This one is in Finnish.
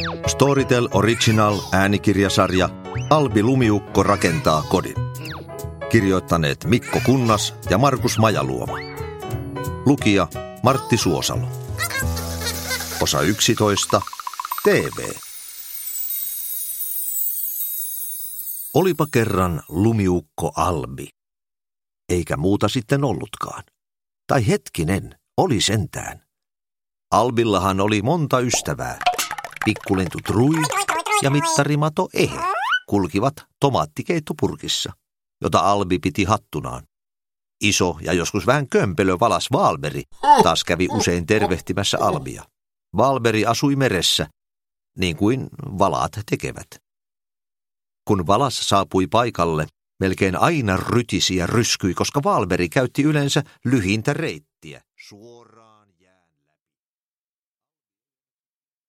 Storytel Original äänikirjasarja Albi Lumiukko rakentaa kodin. Kirjoittaneet Mikko Kunnas ja Markus Majaluoma. Lukija Martti Suosalo. Osa 11. TV. Olipa kerran lumiukko Albi. Eikä muuta sitten ollutkaan. Tai hetkinen, oli sentään. Albillahan oli monta ystävää. Pikkulintu Trui ja mittarimato Ehe kulkivat tomaattikeittopurkissa, jota Albi piti hattunaan. Iso ja joskus vähän kömpelö Valas Valberi taas kävi usein tervehtimässä Albia. Valberi asui meressä, niin kuin valaat tekevät. Kun Valas saapui paikalle, melkein aina rytisi ja ryskyi, koska Valberi käytti yleensä lyhintä reittiä.